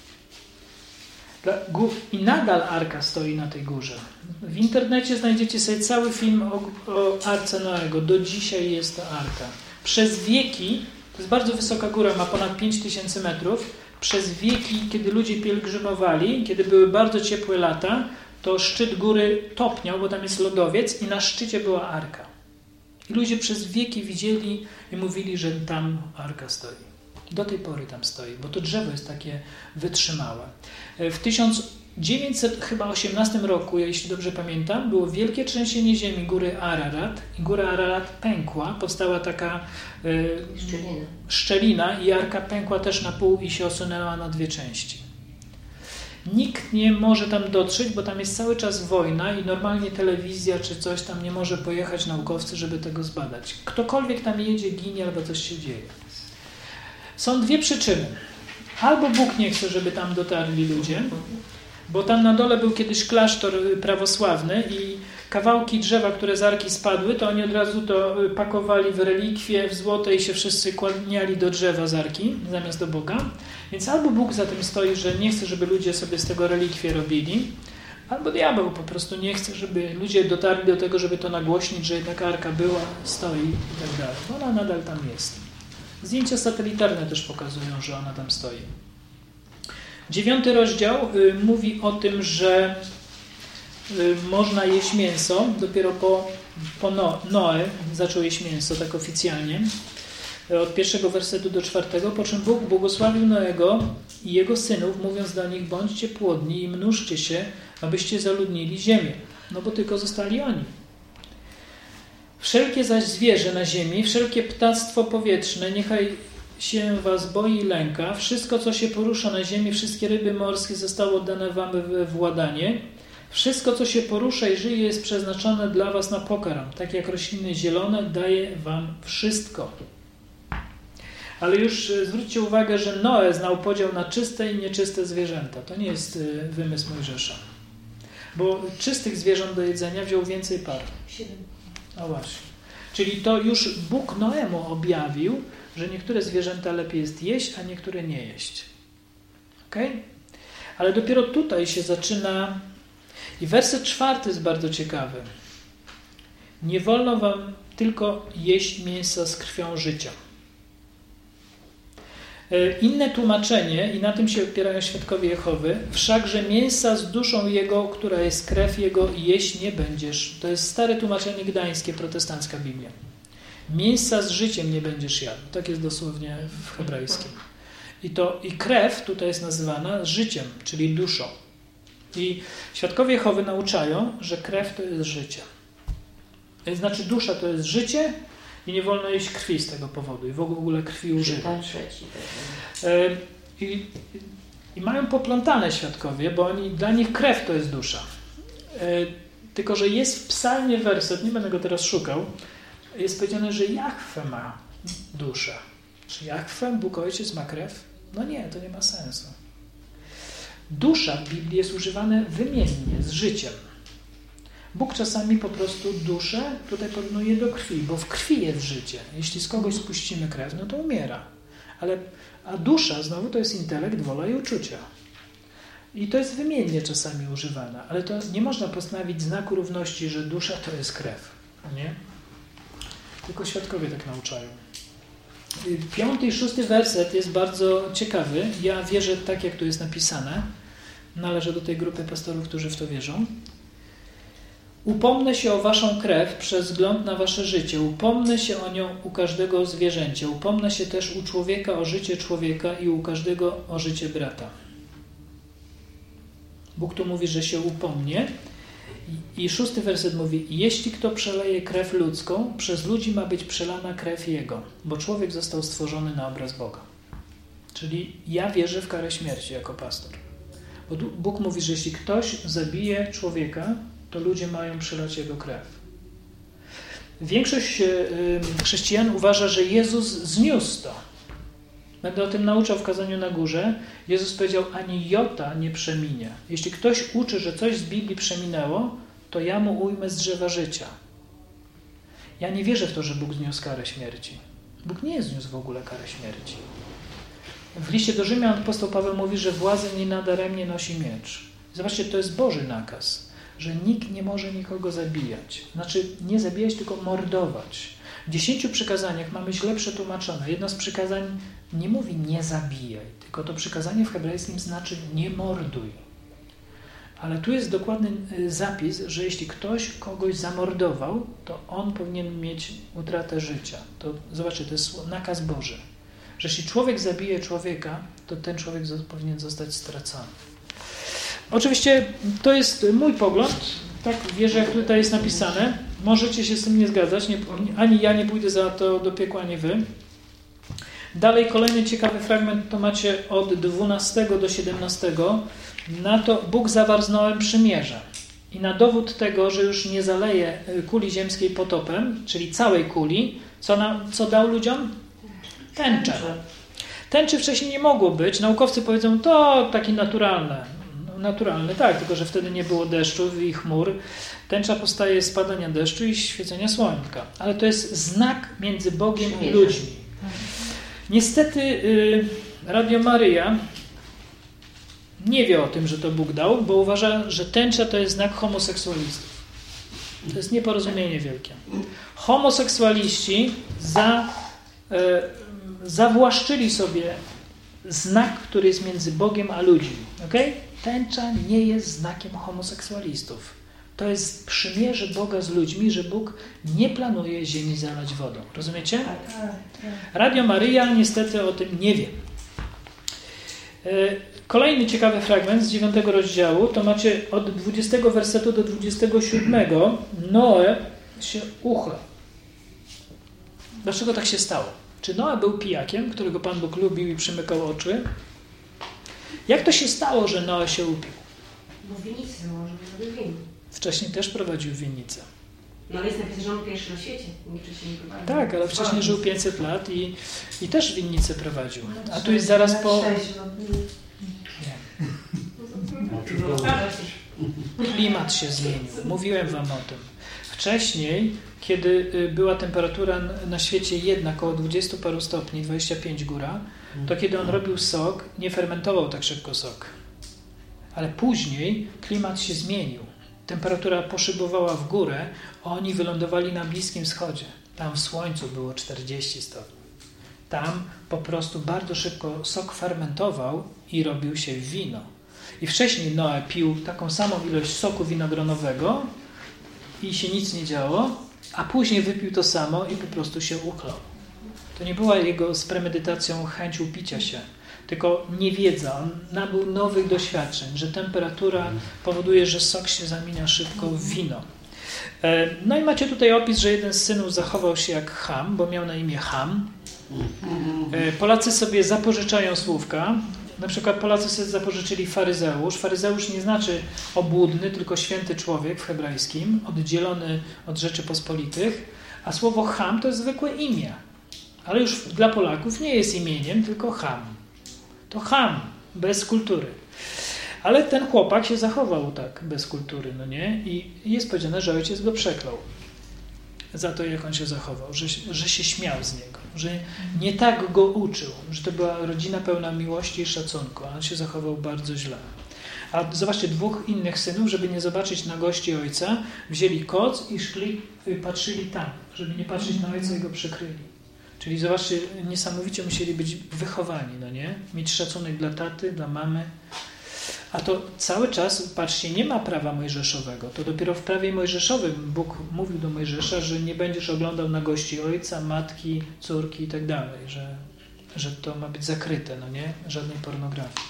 I nadal Arka stoi na tej górze. W internecie znajdziecie sobie cały film o, o Arce Noego. Do dzisiaj jest to Arka. Przez wieki, to jest bardzo wysoka góra, ma ponad pięć tysięcy metrów. Przez wieki, kiedy ludzie pielgrzymowali, kiedy były bardzo ciepłe lata, to szczyt góry topniał, bo tam jest lodowiec i na szczycie była Arka. I ludzie przez wieki widzieli i mówili, że tam Arka stoi. Do tej pory tam stoi, bo to drzewo jest takie wytrzymałe. W tysiąc dziewięćset osiemnastym roku, jeśli dobrze pamiętam, było wielkie trzęsienie ziemi góry Ararat i góra Ararat pękła, powstała taka y, szczelina. szczelina i Arka pękła też na pół i się osunęła na dwie części. Nikt nie może tam dotrzeć, bo tam jest cały czas wojna i normalnie telewizja czy coś tam nie może pojechać naukowcy, żeby tego zbadać. Ktokolwiek tam jedzie, ginie albo coś się dzieje. Są dwie przyczyny. Albo Bóg nie chce, żeby tam dotarli ludzie, bo tam na dole był kiedyś klasztor prawosławny i kawałki drzewa, które z arki spadły, to oni od razu to pakowali w relikwie, w złote i się wszyscy kłaniali do drzewa z arki, zamiast do Boga. Więc albo Bóg za tym stoi, że nie chce, żeby ludzie sobie z tego relikwie robili, albo diabeł po prostu nie chce, żeby ludzie dotarli do tego, żeby to nagłośnić, że taka arka była, stoi i tak dalej. Ona nadal tam jest. Zdjęcia satelitarne też pokazują, że ona tam stoi. Dziewiąty rozdział y, mówi o tym, że y, można jeść mięso. Dopiero po, po no, Noe zaczął jeść mięso tak oficjalnie. Od pierwszego wersetu do czwartego. Po czym Bóg błogosławił Noego i jego synów, mówiąc do nich: bądźcie płodni i mnóżcie się, abyście zaludnili ziemię. No bo tylko zostali oni. Wszelkie zaś zwierzę na ziemi, wszelkie ptactwo powietrzne, niechaj się was boi i lęka. Wszystko, co się porusza na ziemi, wszystkie ryby morskie zostało oddane wam we władanie. Wszystko, co się porusza i żyje, jest przeznaczone dla was na pokarm. Tak jak rośliny zielone, daje wam wszystko. Ale już zwróćcie uwagę, że Noe znał podział na czyste i nieczyste zwierzęta. To nie jest wymysł Mojżesza. Bo czystych zwierząt do jedzenia wziął więcej par. Siedem. No właśnie. Czyli to już Bóg Noemu objawił, że niektóre zwierzęta lepiej jest jeść, a niektóre nie jeść. Okay? Ale dopiero tutaj się zaczyna... I werset czwarty jest bardzo ciekawy. Nie wolno wam tylko jeść mięsa z krwią życia. Inne tłumaczenie, i na tym się opierają świadkowie Jehowy, wszakże mięsa z duszą jego, która jest krew jego, jeść nie będziesz. To jest stare tłumaczenie gdańskie, protestancka Biblia. Mięsa z życiem nie będziesz jadł. Tak jest dosłownie w hebrajskim. I to i krew tutaj jest nazywana życiem, czyli duszą. I świadkowie Jehowy nauczają, że krew to jest życie. Znaczy dusza to jest życie i nie wolno jeść krwi z tego powodu i w ogóle krwi używać. I, I mają poplątane świadkowie, bo oni, dla nich krew to jest dusza. Tylko że jest w psalmie werset, nie będę go teraz szukał, jest powiedziane, że Jahwe ma duszę. Czy Jahwe, Bóg Ojciec, ma krew? No nie, to nie ma sensu. Dusza w Biblii jest używane wymiennie, z życiem. Bóg czasami po prostu duszę tutaj porównuje do krwi, bo w krwi jest życie. Jeśli z kogoś spuścimy krew, no to umiera. Ale, a dusza znowu to jest intelekt, wola i uczucia. I to jest wymiennie czasami używane, ale to nie można postawić znaku równości, że dusza to jest krew. Nie? Tylko świadkowie tak nauczają. Piąty i szósty werset jest bardzo ciekawy. Ja wierzę tak, jak tu jest napisane. Należę do tej grupy pastorów, którzy w to wierzą. Upomnę się o waszą krew przez wzgląd na wasze życie. Upomnę się o nią u każdego zwierzęcia. Upomnę się też u człowieka o życie człowieka i u każdego o życie brata. Bóg tu mówi, że się upomnie. I szósty werset mówi: jeśli kto przeleje krew ludzką, przez ludzi ma być przelana krew jego, bo człowiek został stworzony na obraz Boga. Czyli ja wierzę w karę śmierci jako pastor. Bo Bóg mówi, że jeśli ktoś zabije człowieka, to ludzie mają przelać jego krew. Większość chrześcijan uważa, że Jezus zniósł to. Będę o tym nauczał w kazaniu na górze. Jezus powiedział: ani jota nie przeminie. Jeśli ktoś uczy, że coś z Biblii przeminęło, to ja mu ujmę z drzewa życia. Ja nie wierzę w to, że Bóg zniósł karę śmierci. Bóg nie zniósł w ogóle karę śmierci. W liście do Rzymian apostoł Paweł mówi, że władzę nie nadaremnie nosi miecz. Zobaczcie, to jest Boży nakaz, że nikt nie może nikogo zabijać. Znaczy nie zabijać, tylko mordować. W dziesięciu przykazaniach mamy źle przetłumaczone. Jedno z przykazań nie mówi nie zabijaj, tylko to przykazanie w hebrajskim znaczy nie morduj. Ale tu jest dokładny zapis, że jeśli ktoś kogoś zamordował, to on powinien mieć utratę życia. To, zobaczcie, to jest nakaz Boży. Że jeśli człowiek zabije człowieka, to ten człowiek powinien zostać stracony. Oczywiście to jest mój pogląd. Tak wierzę, jak tutaj jest napisane. Możecie się z tym nie zgadzać. Nie, ani ja nie pójdę za to do piekła, ani wy. Dalej kolejny ciekawy fragment to macie od dwunastego do siedemnastego. Na to Bóg zawarł z Noem przymierze. I na dowód tego, że już nie zaleje kuli ziemskiej potopem, czyli całej kuli, co, na, co dał ludziom? Tęczę. Tęczy wcześniej nie mogło być. Naukowcy powiedzą, to takie naturalne. No, naturalne, tak, tylko że wtedy nie było deszczów i chmur. Tęcza powstaje z padania deszczu i świecenia słońca. Ale to jest znak między Bogiem i ludźmi. Niestety y, Radio Maryja nie wie o tym, że to Bóg dał, bo uważa, że tęcza to jest znak homoseksualistów. To jest nieporozumienie wielkie. Homoseksualiści za, y, zawłaszczyli sobie znak, który jest między Bogiem a ludźmi. Okay? Tęcza nie jest znakiem homoseksualistów. To jest przymierze Boga z ludźmi, że Bóg nie planuje ziemi zalać wodą. Rozumiecie? Radio Maryja niestety o tym nie wie. Kolejny ciekawy fragment z dziewiątego rozdziału, to macie od dwudziestego wersetu do dwudziestego siódmego. Noe się ucha. Dlaczego tak się stało? Czy Noe był pijakiem, którego Pan Bóg lubił i przymykał oczy? Jak to się stało, że Noe się upił? Bo w winnicy może zrobił wino. Wcześniej też prowadził winnicę. No ale jest napisane, że on pierwszy na świecie. Nikt wcześniej nie prowadził. Tak, ale wcześniej żył pięćset lat i, i też winnicę prowadził. A tu jest zaraz po... Klimat się zmienił. Mówiłem wam o tym. Wcześniej, kiedy była temperatura na świecie jedna, około dwudziestu paru stopni, dwadzieścia pięć góra, to kiedy on robił sok, nie fermentował tak szybko sok. Ale później klimat się zmienił. Temperatura poszybowała w górę, a oni wylądowali na Bliskim Wschodzie. Tam w słońcu było czterdzieści stopni. Tam po prostu bardzo szybko sok fermentował i robił się wino. I wcześniej Noe pił taką samą ilość soku winogronowego i się nic nie działo, a później wypił to samo i po prostu się uchlał. To nie była jego z premedytacją chęć upicia się, tylko niewiedza. On nabył nowych doświadczeń, że temperatura powoduje, że sok się zamienia szybko w wino. No i macie tutaj opis, że jeden z synów zachował się jak Cham, bo miał na imię Cham. Polacy sobie zapożyczają słówka. Na przykład Polacy sobie zapożyczyli faryzeusz. Faryzeusz nie znaczy obłudny, tylko święty człowiek w hebrajskim, oddzielony od rzeczy pospolitych. A słowo Cham to jest zwykłe imię. Ale już dla Polaków nie jest imieniem, tylko Cham. To Cham, bez kultury. Ale ten chłopak się zachował tak, bez kultury, no nie? I jest powiedziane, że ojciec go przeklął za to, jak on się zachował, że, że się śmiał z niego, że nie tak go uczył, że to była rodzina pełna miłości i szacunku, a on się zachował bardzo źle. A zobaczcie, dwóch innych synów, żeby nie zobaczyć nagości ojca, wzięli koc i szli, patrzyli tam, żeby nie patrzeć na ojca i go przykryli. Czyli zobaczcie, niesamowicie musieli być wychowani, no nie? Mieć szacunek dla taty, dla mamy. A to cały czas, patrzcie, nie ma prawa mojżeszowego. To dopiero w prawie mojżeszowym Bóg mówił do Mojżesza, że nie będziesz oglądał nagości ojca, matki, córki i tak dalej, że, że to ma być zakryte, no nie? Żadnej pornografii.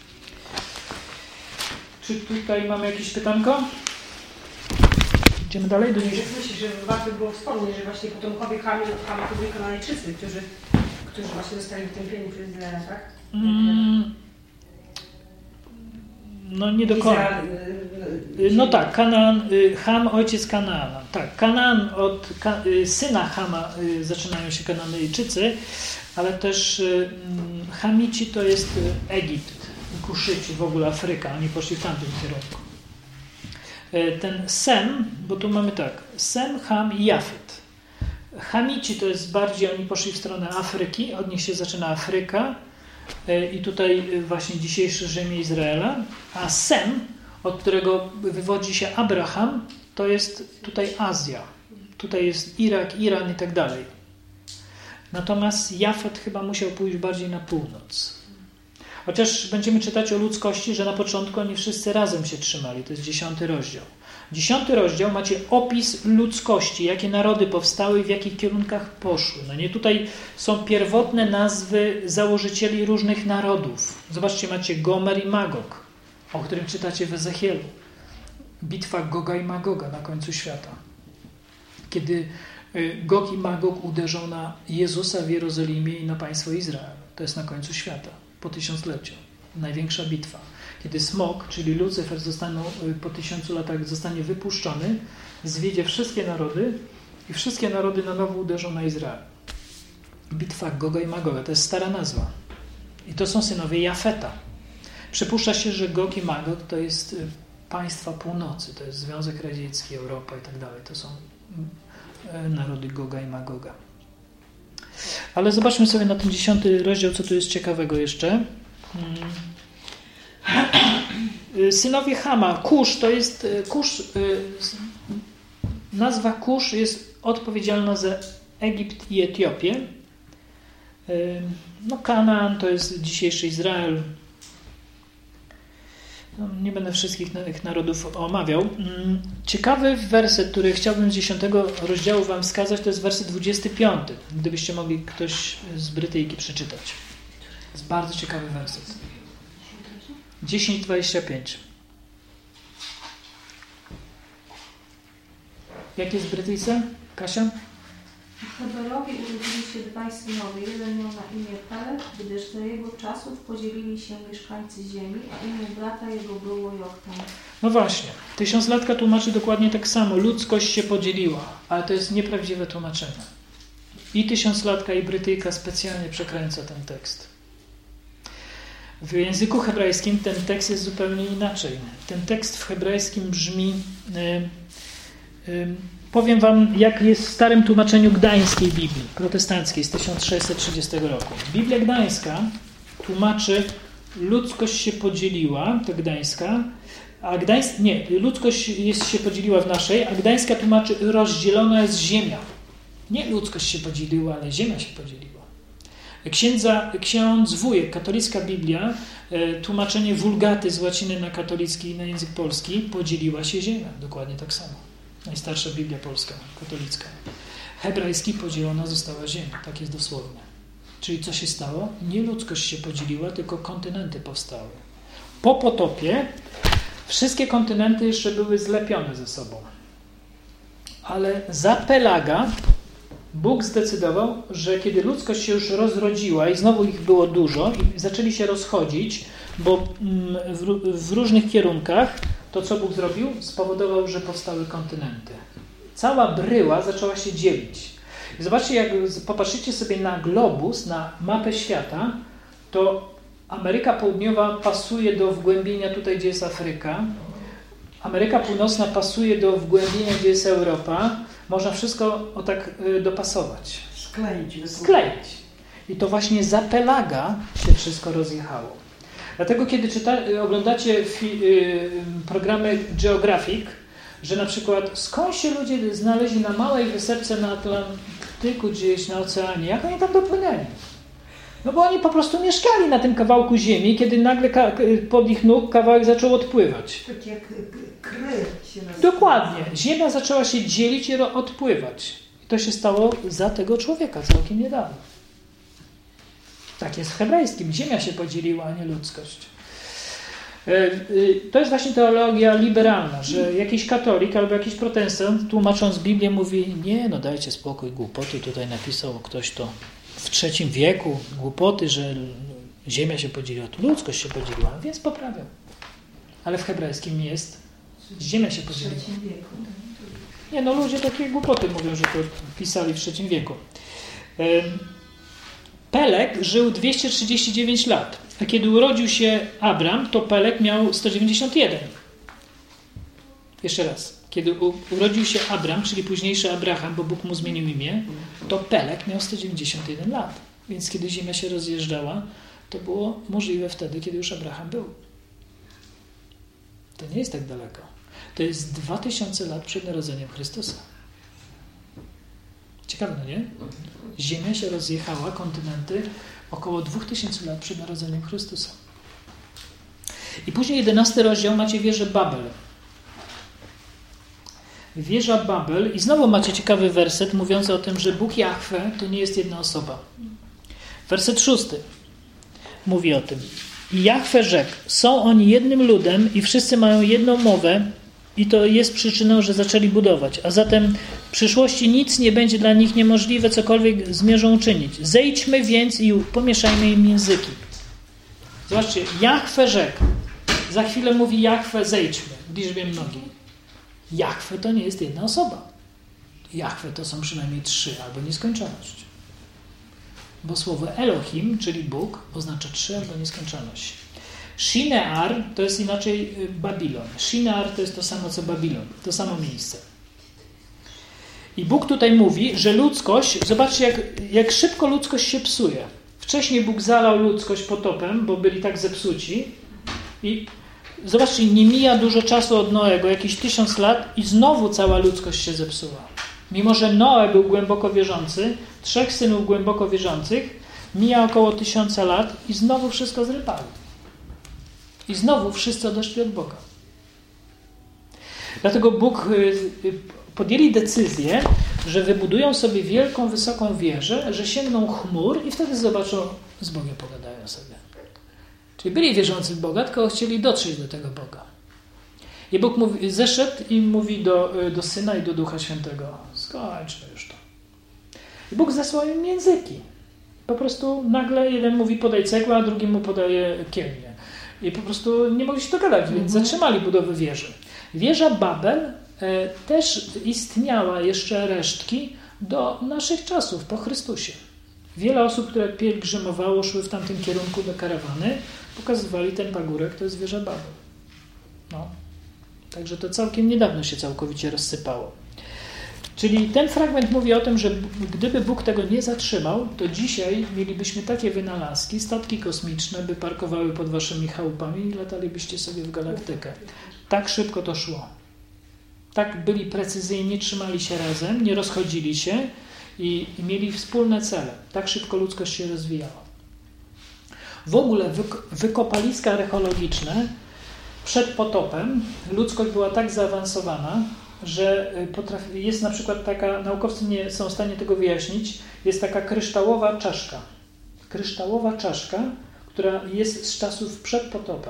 Czy tutaj mamy jakieś pytanko? Idziemy dalej do niej. Myślę, że warto było wspomnieć, że właśnie potomkowie Chama to byli Kananejczycy, którzy, którzy właśnie zostali wytępieni przez Izraela, tak? Mm, no nie do końca. No tak, Kanaan, Cham, ojciec Kanaana. Tak, Kanaan, od syna Chama zaczynają się Kananejczycy, ale też Chamici to jest Egipt, Kuszyci, w ogóle Afryka, oni poszli w tamtym kierunku. Ten Sem, bo tu mamy tak, Sem, Cham i Jafet. Chamici to jest bardziej, oni poszli w stronę Afryki, od nich się zaczyna Afryka i tutaj właśnie dzisiejsze ziemie Izraela, a Sem, od którego wywodzi się Abraham, to jest tutaj Azja. Tutaj jest Irak, Iran i tak dalej. Natomiast Jafet chyba musiał pójść bardziej na północ. Chociaż będziemy czytać o ludzkości, że na początku oni wszyscy razem się trzymali. To jest dziesiąty rozdział. Dziesiąty rozdział macie opis ludzkości, jakie narody powstały i w jakich kierunkach poszły. No nie, tutaj są pierwotne nazwy założycieli różnych narodów. Zobaczcie, macie Gomer i Magog, o którym czytacie w Ezechielu. Bitwa Goga i Magoga na końcu świata. Kiedy Gog i Magog uderzą na Jezusa w Jerozolimie i na państwo Izrael. To jest na końcu świata. Po tysiącleciu. Największa bitwa. Kiedy smok, czyli Lucyfer, zostaną, po tysiącu latach zostanie wypuszczony, zwiedzie wszystkie narody i wszystkie narody na nowo uderzą na Izrael. Bitwa Goga i Magoga. To jest stara nazwa. I to są synowie Jafeta. Przypuszcza się, że Gog i Magog to jest państwa północy, to jest Związek Radziecki, Europa i tak dalej. To są narody Goga i Magoga. Ale zobaczmy sobie na ten dziesiąty rozdział, co tu jest ciekawego jeszcze. Synowie Chama. Kusz to jest... Kusz, nazwa Kusz jest odpowiedzialna za Egipt i Etiopię. No Kanaan to jest dzisiejszy Izrael. No, nie będę wszystkich narodów omawiał. Ciekawy werset, który chciałbym z dziesiątego rozdziału wam wskazać, to jest werset dwudziesty piąty. Gdybyście mogli ktoś z Brytyjki przeczytać. To jest bardzo ciekawy werset. dziesięć dwadzieścia pięć. Jak jest w Brytyjce? Kasia? Heberowi urodzili się dwaj synowie. Jeden miał na imię Peleg, gdyż do jego czasów podzielili się mieszkańcy ziemi, a imię brata jego było Joktan. No właśnie. Tysiąclatka tłumaczy dokładnie tak samo. Ludzkość się podzieliła, ale to jest nieprawdziwe tłumaczenie. I Tysiąclatka, i Brytyjka specjalnie przekręca ten tekst. W języku hebrajskim ten tekst jest zupełnie inaczej. Ten tekst w hebrajskim brzmi... Yy, yy, Powiem wam, jak jest w starym tłumaczeniu gdańskiej Biblii, protestanckiej z tysiąc sześćset trzydziestego roku. Biblia gdańska tłumaczy, ludzkość się podzieliła, to gdańska, a gdańska, nie, ludzkość jest, się podzieliła w naszej, a gdańska tłumaczy, rozdzielona jest ziemia. Nie ludzkość się podzieliła, ale ziemia się podzieliła. Księdza, ksiądz Wujek, katolicka Biblia, tłumaczenie Vulgaty z łaciny na katolicki, na język polski, podzieliła się ziemia. Dokładnie tak samo. Najstarsza Biblia polska, katolicka. Hebrajski podzielona została ziemia. Tak jest dosłownie. Czyli co się stało? Nie ludzkość się podzieliła, tylko kontynenty powstały. Po potopie wszystkie kontynenty jeszcze były zlepione ze sobą. Ale za Pelaga Bóg zdecydował, że kiedy ludzkość się już rozrodziła i znowu ich było dużo i zaczęli się rozchodzić, bo w, w różnych kierunkach, to co Bóg zrobił? Spowodował, że powstały kontynenty. Cała bryła zaczęła się dzielić. I zobaczcie, jak popatrzycie sobie na globus, na mapę świata, to Ameryka Południowa pasuje do wgłębienia tutaj, gdzie jest Afryka. Ameryka Północna pasuje do wgłębienia, gdzie jest Europa. Można wszystko o tak dopasować. Skleić. Skleić. I to właśnie za Pelaga się wszystko rozjechało. Dlatego, kiedy czyta, oglądacie fi, y, programy Geographic, że na przykład skąd się ludzie znaleźli na małej wysepce na Atlantyku, gdzieś na oceanie, jak oni tam dopłynęli? No bo oni po prostu mieszkali na tym kawałku ziemi, kiedy nagle ka- pod ich nóg kawałek zaczął odpływać. Tak jak kry się nazywa. Dokładnie. Ziemia zaczęła się dzielić i odpływać. I to się stało za tego człowieka całkiem niedawno. Tak jest w hebrajskim. Ziemia się podzieliła, a nie ludzkość. To jest właśnie teologia liberalna, że jakiś katolik albo jakiś protestant, tłumacząc Biblię, mówi: nie, no dajcie spokój, głupoty. Tutaj napisał ktoś to w trzecim wieku, głupoty, że ziemia się podzieliła, to ludzkość się podzieliła, więc poprawiam. Ale w hebrajskim jest ziemia się podzieliła. W trzecim wieku. Nie, no ludzie takie głupoty mówią, że to pisali w trzecim wieku. Peleg żył dwieście trzydzieści dziewięć lat, a kiedy urodził się Abram, to Peleg miał sto dziewięćdziesiąt jeden. Jeszcze raz. Kiedy urodził się Abram, czyli późniejszy Abraham, bo Bóg mu zmienił imię, to Peleg miał sto dziewięćdziesiąt jeden lat. Więc kiedy ziemia się rozjeżdżała, to było możliwe wtedy, kiedy już Abraham był. To nie jest tak daleko. To jest dwa tysiące lat przed narodzeniem Chrystusa. Ciekawe, no nie? Ziemia się rozjechała, kontynenty, około dwa tysiące lat przed narodzeniem Chrystusa. I później jedenasty rozdział macie wieżę Babel. Wieża Babel i znowu macie ciekawy werset mówiący o tym, że Bóg Jahwe to nie jest jedna osoba. Werset szósty mówi o tym. I Jahwe rzekł: są oni jednym ludem i wszyscy mają jedną mowę i to jest przyczyną, że zaczęli budować. A zatem w przyszłości nic nie będzie dla nich niemożliwe, cokolwiek zmierzą uczynić. Zejdźmy więc i pomieszajmy im języki. Zobaczcie, Jahwe rzekł. Za chwilę mówi Jahwe: zejdźmy w liczbie mnogiej. Jahwe to nie jest jedna osoba. Jahwe to są przynajmniej trzy albo nieskończoność. bo słowo Elohim, czyli Bóg, oznacza trzy albo nieskończoność. Shinear to jest inaczej Babilon. Shinear to jest to samo co Babilon, to samo miejsce. I Bóg tutaj mówi, że ludzkość, zobaczcie jak, jak szybko ludzkość się psuje. Wcześniej Bóg zalał ludzkość potopem, bo byli tak zepsuci. I zobaczcie, nie mija dużo czasu od Noego, jakieś tysiąc lat i znowu cała ludzkość się zepsuła. Mimo że Noe był głęboko wierzący, trzech synów głęboko wierzących, mija około tysiąca lat i znowu wszystko zrypało. I znowu wszyscy odeszli od Boga. Dlatego Bóg podjęli decyzję, że wybudują sobie wielką, wysoką wieżę, że sięgną chmur i wtedy zobaczą, z Bogiem pogadają sobie. Czyli byli wierzący w Boga, tylko chcieli dotrzeć do tego Boga. I Bóg mówi, zeszedł i mówi do, do Syna i do Ducha Świętego, skończmy już to. I Bóg zesłał im języki. Po prostu nagle jeden mówi podaj cegłę, a drugi mu podaje kielnię. I po prostu nie mogli się dogadać, więc zatrzymali budowę wieży. Wieża Babel e, też istniała jeszcze resztki do naszych czasów, po Chrystusie. Wiele osób, które pielgrzymowało, szły w tamtym kierunku do karawany, pokazywali ten pagórek, to jest wieża Babel. No. Także to całkiem niedawno się całkowicie rozsypało. Czyli ten fragment mówi o tym, że gdyby Bóg tego nie zatrzymał, to dzisiaj mielibyśmy takie wynalazki, statki kosmiczne by parkowały pod waszymi chałupami i latalibyście sobie w galaktykę. Tak szybko to szło. Tak byli precyzyjni, trzymali się razem, nie rozchodzili się i, i mieli wspólne cele. Tak szybko ludzkość się rozwijała. W ogóle wyk- wykopaliska archeologiczne przed potopem ludzkość była tak zaawansowana, że potrafi, jest na przykład taka, naukowcy nie są w stanie tego wyjaśnić, jest taka kryształowa czaszka. Kryształowa czaszka, która jest z czasów przed potopem.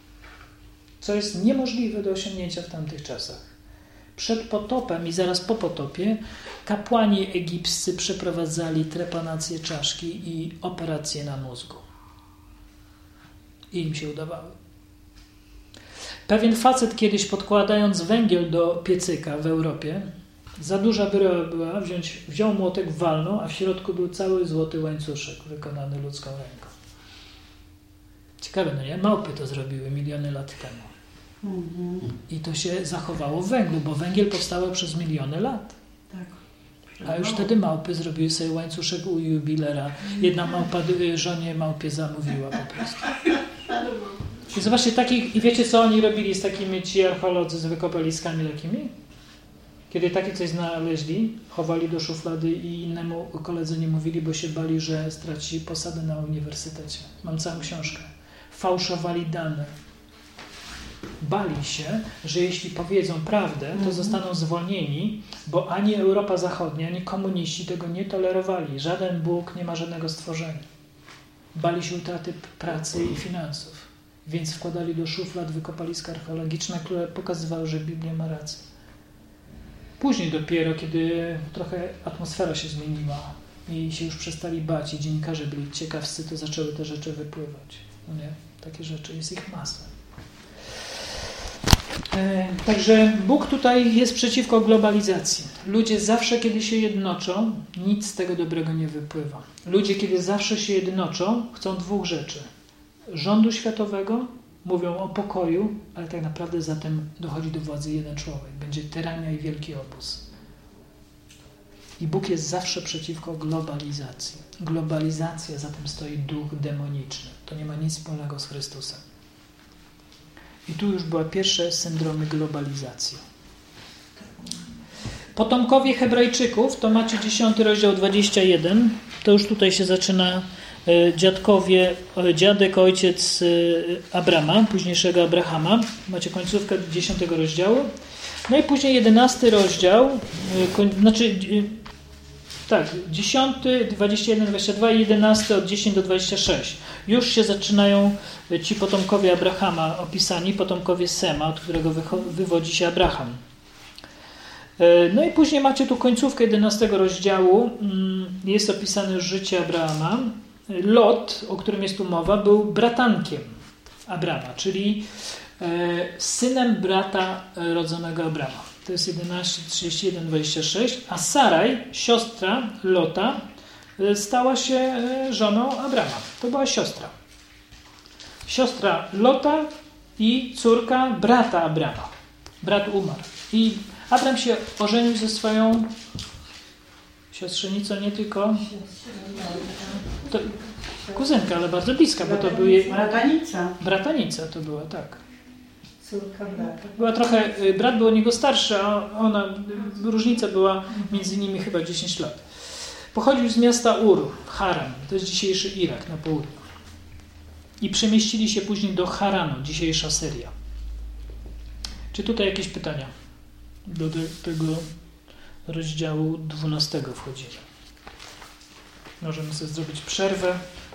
Co jest niemożliwe do osiągnięcia w tamtych czasach. Przed potopem i zaraz po potopie kapłani egipscy przeprowadzali trepanację czaszki i operacje na mózgu. I im się udawały. Pewien facet kiedyś podkładając węgiel do piecyka w Europie, za duża bryła była, wziąć, wziął młotek, walnął, a w środku był cały złoty łańcuszek wykonany ludzką ręką. Ciekawe, no nie? Małpy to zrobiły miliony lat temu. Mhm. I to się zachowało w węglu, bo węgiel powstał przez miliony lat. Tak. A już wtedy małpy zrobiły sobie łańcuszek u jubilera. Jedna małpa żonie małpie zamówiła po prostu. I zobaczcie, takich, i wiecie co oni robili z takimi ci archeolodzy z wykopaliskami takimi? Kiedy takie coś znaleźli, chowali do szuflady i innemu koledze nie mówili, bo się bali, że straci posadę na uniwersytecie. Mam całą książkę. Fałszowali dane. Bali się, że jeśli powiedzą prawdę, to zostaną zwolnieni, bo ani Europa Zachodnia, ani komuniści tego nie tolerowali. Żaden Bóg nie ma żadnego stworzenia. Bali się utraty pracy i finansów. Więc wkładali do szuflad wykopaliska archeologiczne, które pokazywały, że Biblia ma rację. Później dopiero, kiedy trochę atmosfera się zmieniła i się już przestali bać i dziennikarze byli ciekawscy, to zaczęły te rzeczy wypływać. No nie? Takie rzeczy, jest ich masa. E, także Bóg tutaj jest przeciwko globalizacji. Ludzie zawsze, kiedy się jednoczą, nic z tego dobrego nie wypływa. Ludzie, kiedy zawsze się jednoczą, chcą dwóch rzeczy. Rządu światowego, mówią o pokoju, ale tak naprawdę zatem dochodzi do władzy jeden człowiek. Będzie tyrania i wielki obóz. I Bóg jest zawsze przeciwko globalizacji. Globalizacja, za tym stoi duch demoniczny. To nie ma nic wspólnego z Chrystusem. I tu już były pierwsze syndromy globalizacji. Potomkowie Hebrajczyków, to macie dziesiąty rozdział dwudziesty pierwszy. To już tutaj się zaczyna dziadkowie, dziadek, ojciec Abrama, późniejszego Abrahama. Macie końcówkę dziesiątego rozdziału. No i później jedenasty rozdział, znaczy tak, dziesiąty, dwudziesty jeden, dwudziesty dwa i jedenasty od dziesiątego do dwudziestego szóstego. Już się zaczynają ci potomkowie Abrahama opisani, potomkowie Sema, od którego wywodzi się Abraham. No i później macie tu końcówkę jedenastego rozdziału. Jest opisane życie Abrahama. Lot, o którym jest tu mowa, był bratankiem Abrama, czyli synem brata rodzonego Abrama. To jest jedenaście, trzydzieści jeden, dwadzieścia sześć. A Saraj, siostra Lota, stała się żoną Abrama. To była siostra. Siostra Lota i córka brata Abrama. Brat umarł. I Abram się ożenił ze swoją siostrzenicą, nie tylko to, kuzynka, ale bardzo bliska, bo to były Bratanica. bratanica to była, tak. Córka brata. Była trochę, brat był od niego starszy, a ona, różnica była między nimi chyba dziesięć lat. Pochodził z miasta Ur, Haran, to jest dzisiejszy Irak na południu. I przemieścili się później do Haranu, dzisiejsza Syria. Czy tutaj jakieś pytania do tego rozdziału dwunastego wchodzimy? Możemy sobie zrobić przerwę.